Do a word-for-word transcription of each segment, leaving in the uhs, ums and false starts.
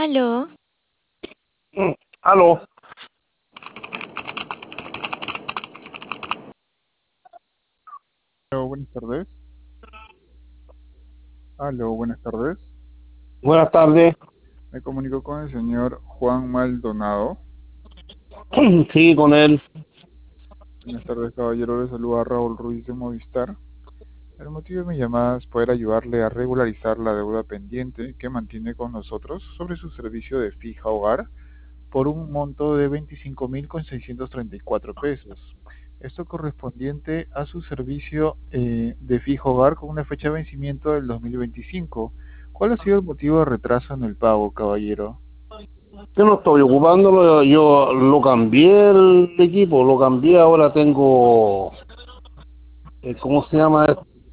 Aló, Mm, Aló. Aló, buenas tardes. Aló, buenas tardes. Buenas tardes. Me comunico con el señor Juan Maldonado. Sí, con él. Buenas tardes, caballero. Le saluda Raúl Ruiz de Movistar. El motivo de mi llamada es poder ayudarle a regularizar la deuda pendiente que mantiene con nosotros sobre su servicio de fija hogar por un monto de veinticinco mil con seiscientos treinta y cuatro pesos. Esto correspondiente a su servicio eh, de fijo hogar con una fecha de vencimiento del dos mil veinticinco. ¿Cuál ha sido el motivo de retraso en el pago, caballero? Yo no estoy ocupándolo, yo lo cambié el equipo, lo cambié, ahora tengo, eh, ¿cómo se llama?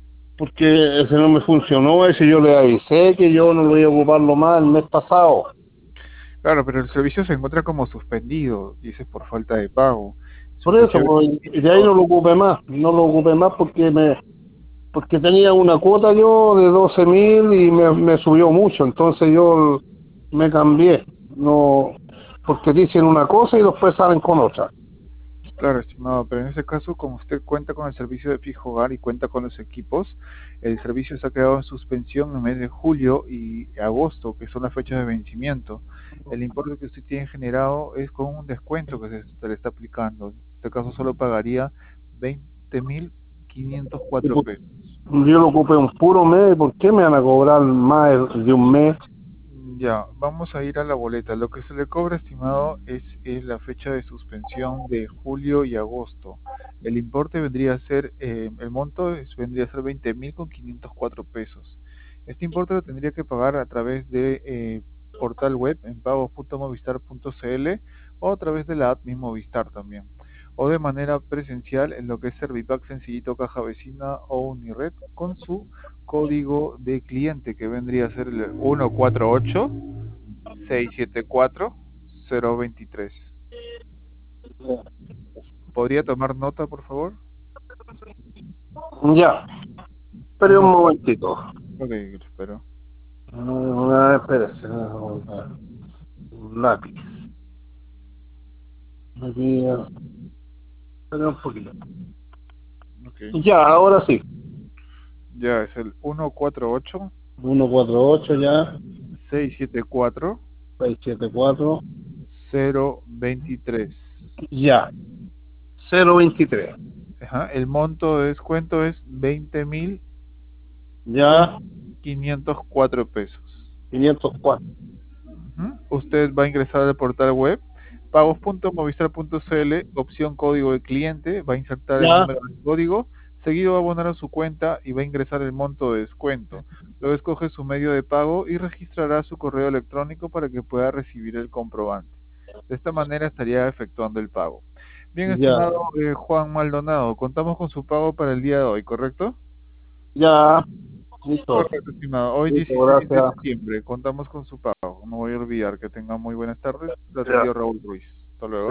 Porque ese no me funcionó, ese yo le avisé que yo no lo iba a ocuparlo más el mes pasado. Claro, pero el servicio se encuentra como suspendido, y eso es por falta de pago. Su Por fecha eso, de pues, de ahí vencimiento, no lo ocupé más, no lo ocupé más porque me porque tenía una cuota yo de doce mil y me, me subió mucho, entonces yo me cambié, no, porque dicen una cosa y después salen con otra. claro, estimado, pero en ese caso, como usted cuenta con el servicio de fijo hogar y cuenta con los equipos, el servicio se ha quedado en suspensión en el mes de julio y agosto, que son las fechas de vencimiento. El importe que usted tiene generado es con un descuento que se, se le está aplicando. En este caso solo pagaría veinte mil quinientos Y cuatro pues, pesos. yo lo ocupé un puro mes, ¿por qué me van a cobrar más de un mes? Ya, vamos a ir a la boleta. Lo que se le cobra, estimado, es, es la fecha de suspensión de julio y agosto. El importe vendría a ser, eh, el monto es- vendría a ser veinte mil con quinientos cuatro pesos. Este importe lo tendría que pagar a través de eh, portal web en pagos punto movistar punto cl o a través de la app Mi Movistar también. O de manera presencial en lo que es Servipack Sencillito Caja Vecina o Unired con su código de cliente que vendría a ser el uno cuatro ocho seis siete cuatro cero dos tres. ¿Podría tomar nota, por favor? Ya, espere un Uno, momentito. ok, espero. Ah, espérese, ah, un lápiz. Aquí, ah, espere un poquito. Ok. Ya, ahora sí. Ya es el uno cuatro ocho Uno cuatro ocho ya, seis siete cuatro seis siete cuatro cero dos tres. ya, cero veintitrés Ajá, el monto de descuento es veinte mil con ya, quinientos cuatro pesos. quinientos cuatro. Ujú. Usted va a ingresar al portal web pagos punto movistar punto cl, opción código de cliente, va a insertar el Ya, número del código, seguido va a abonar a su cuenta y va a ingresar el monto de descuento. Luego escoge su medio de pago y registrará su correo electrónico para que pueda recibir el comprobante. De esta manera estaría efectuando el pago. Bien, ya, estimado eh, Juan Maldonado, contamos con su pago para el día de hoy, ¿correcto? ya, listo. Correcto, estimado. Hoy Listo, dieciséis de gracias. septiembre, contamos con su pago. No voy a olvidar que tenga muy buenas tardes. Lo Ya. atendió Raúl Ruiz. Hasta luego.